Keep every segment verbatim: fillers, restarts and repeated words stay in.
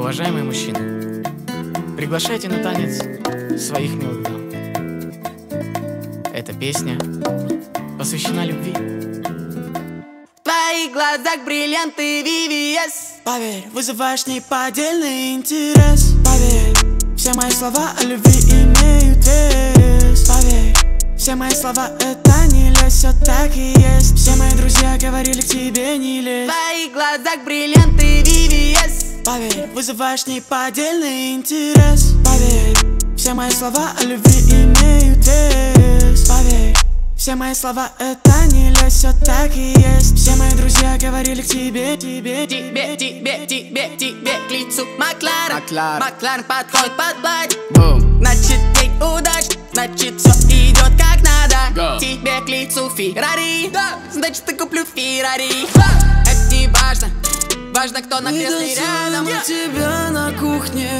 Уважаемые мужчины, приглашайте на танец своих милых дам. Эта песня посвящена любви. В твоих глазах бриллианты ви ви эс. Поверь, вызываешь неподдельный интерес. Поверь, все мои слова о любви имеют вес. Поверь, все мои слова это не лезь, все так и есть. Все мои друзья говорили к тебе не лезь. В твоих глазах бриллианты ви ви эс. Поверь, вызываешь неподдельный интерес. Поверь, все мои слова о любви имеют вес. Поверь, все мои слова это не лезь, все так и есть. Все мои друзья говорили к тебе, тебе, Тебе, тебе, тебе, тебе к лицу Макларен. Макларен. Макларен подходит под платье. Бум. Значит, ей удачно, значит, все идет как надо. Go. Тебе к лицу Феррари, значит, ты куплю Феррари. Это не важно, важно, кто на кресле рядом. у тебя на кухне.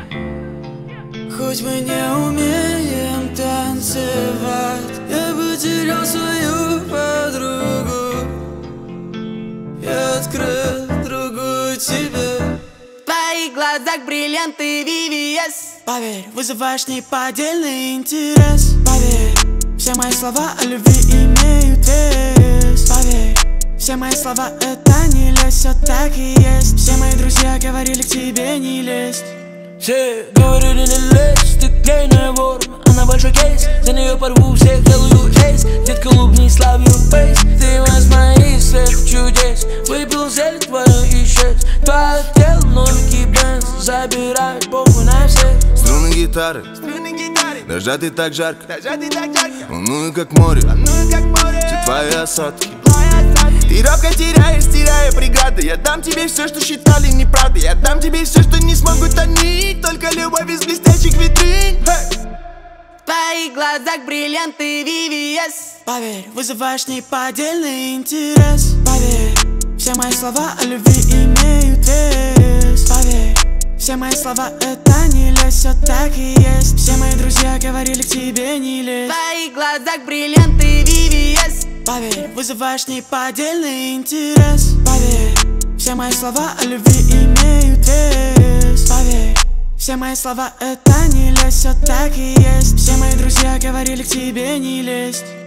Хоть мы не умеем танцевать, я потерял свою подругу и открыл другую тебе. В твоих глазах бриллианты ви ви эс. Поверь, вызываешь неподдельный интерес. Поверь, все мои слова о любви имеют вес. Поверь, все мои слова это не лезь, все так и есть. Все мои друзья говорили к тебе не лезть. Все говорили не лезь, ты к ней на ворм, она большой кейс. За нее порву всех, делаю эйс. Детка, улыбнись, love your face. Ты из моих всех чудес. Выпил зелень твою и исчез. Твое тело, новенький бенз. Забирай похуй на всех. Струны гитары, нажаты так жарко, волную как море, все твои осадки. Ты робко теряешь, теряя преграды. Я дам тебе все, что считали неправдой. Я дам тебе все, что не смогут они. Только любовь из блестящих витрин. Hey! В твоих глазах бриллианты ви ви эс. Поверь, вызываешь неподдельный интерес. Поверь, все мои слова о любви имеют вес. Поверь, все мои слова это не лезь, все так и есть. Все мои друзья говорили к тебе не В лезь. твоих глазах бриллианты ви ви эс. Поверь, вызываешь неподдельный интерес. Поверь, все мои слова о любви имеют вес. Поверь, все мои слова это не лезь, все так и есть. Все мои друзья говорили к тебе не лезть.